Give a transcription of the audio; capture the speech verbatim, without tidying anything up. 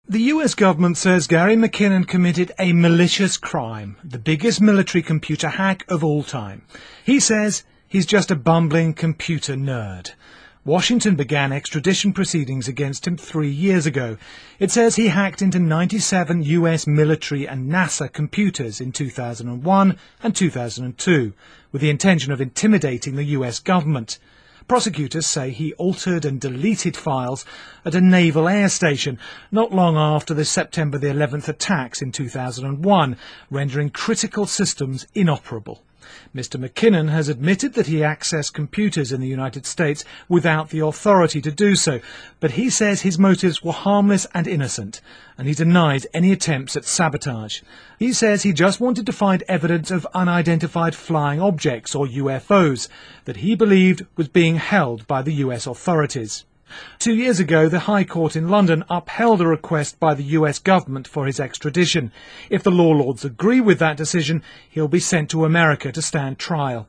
The U S government says Gary McKinnon committed a malicious crime, the biggest military computer hack of all time. He says he's just a bumbling computer nerd. Washington began extradition proceedings against him three years ago. It says he hacked into ninety-seven U S military and NASA computers in two thousand one and two thousand two, with the intention of intimidating the U S government. Prosecutors say he altered and deleted files at a naval air station not long after the September the eleventh attacks in two thousand one, rendering critical systems inoperable. Mister McKinnon has admitted that he accessed computers in the United States without the authority to do so, but he says his motives were harmless and innocent, and he denies any attempts at sabotage. He says he just wanted to find evidence of unidentified flying objects, or U F Os, that he believed was being held by the U S authorities. Two years ago, the High Court in London upheld a request by the U S government for his extradition. If the law lords agree with that decision, he'll be sent to America to stand trial.